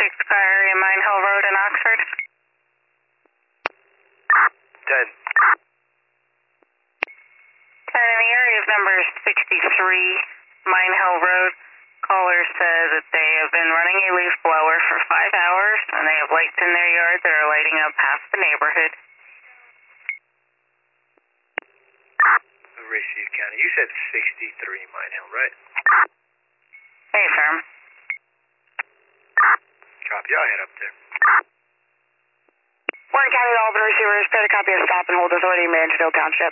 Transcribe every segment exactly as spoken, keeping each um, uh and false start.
six Priory and Mine Hill Road in Oxford. ten. ten in the area of number sixty-three, Mine Hill Road. Caller said that they have been running a leaf blower for five hours and they have lights in their yard that are lighting up half the neighborhood. Receive County. You said sixty-three Mine Hill, right? Hey, firm. Copy. I'll head up there. Warren County to Albany receivers, prepare to copy a stop and hold authority in Mansfield Township.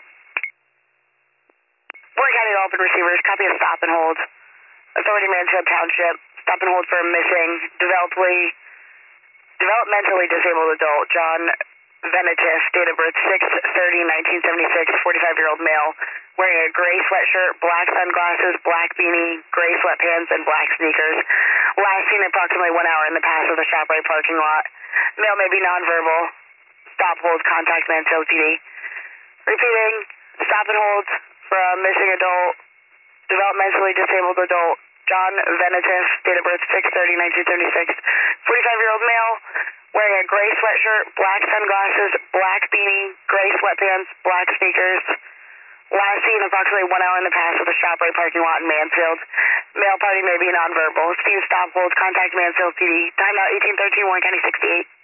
Warren County to Albany receivers, copy a stop and hold authority Mansfield Township. Stop and hold for a missing, developmentally, developmentally disabled adult, John Venetis, date of birth six thirty nineteen seventy-six, forty-five-year-old male, wearing a gray sweatshirt, black sunglasses, black beanie, gray sweatpants, and black sneakers. Last seen approximately one hour in the pass of the ShopRite parking lot. Male may be nonverbal. Stop, hold, contact Mansfield P D. Repeating, stop and hold for a missing adult, developmentally disabled adult, John Venetis, date of birth six thirty nineteen seventy-six, forty-five-year-old male, wearing a gray sweatshirt, black sunglasses, black beanie, gray sweatpants, black sneakers. Last seen approximately one hour in the pass of the ShopRite parking lot in Mansfield. Male party may be nonverbal. Speed stop, hold, contact Mansfield P D. Timeout eighteen thirteen, Warren County sixty-eight.